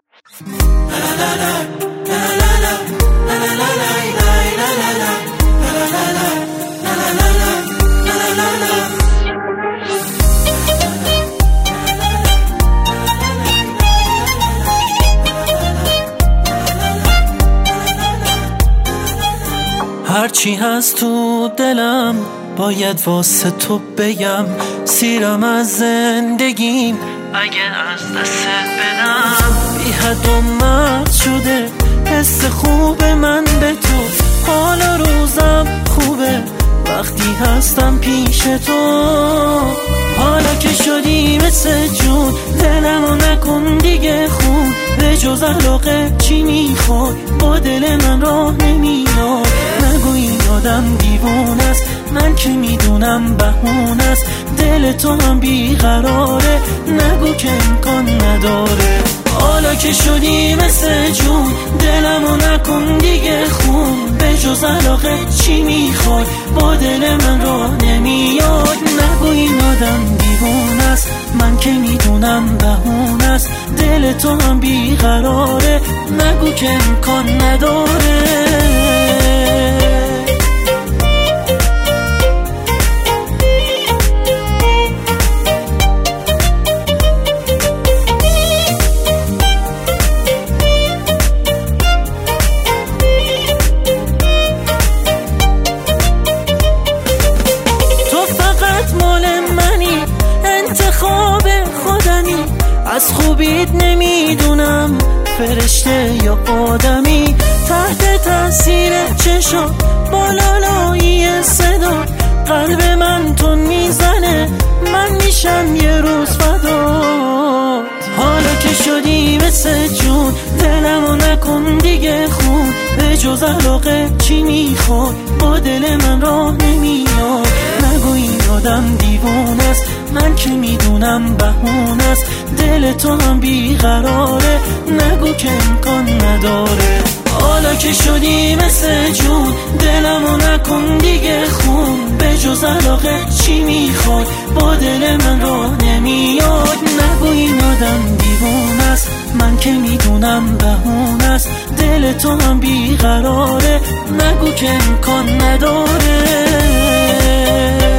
هرچی هست تو دلم باید واسه تو بگم، سیرم از زندگیم اگه از دست بدم. بی حد و مرد شده حس خوب من به تو، حالا روزم خوبه وقتی هستم پیش تو. حالا که شدی مثل جون دلمو نکن دیگه خون، به جز علاقه چی میخوای با دل من راه نمیاد. نگو این آدم دیوونه است، من که میدونم بهونه است، دل تو هم بیقراره، نگو که امکان نداره. حالا که شدی مثل جون دلمو نکن دیگه خون، به جز علاقه چی میخوای با دل من راه نمیاد. نگو این آدم دیوونه است، من که میدونم بهونه است، دل تو هم بیقراره، نگو که امکان نداره. از خوبیت نمیدونم فرشته یا آدمی، تحت تاثیر چشم بالالایی صدا قلب من تون میزنه، من میشم یه روز فدات. حالا که شدی مثل جون دلمو نکن دیگه خون، به جز علاقه چی میخوای با دل من راه نمیاد. نگو این آدم دیوونه است، من که میدونم بهونه است، دل تو هم بیقراره، نگو که امکان نداره. حالا که شدی مثل جون دلمو نکن دیگه خون، به جز علاقه چی میخوای با دل من راه نمیاد. نگو این آدم دیوونه است، من که میدونم بهونه است، دل تو هم بیقراره، نگو که امکان نداره.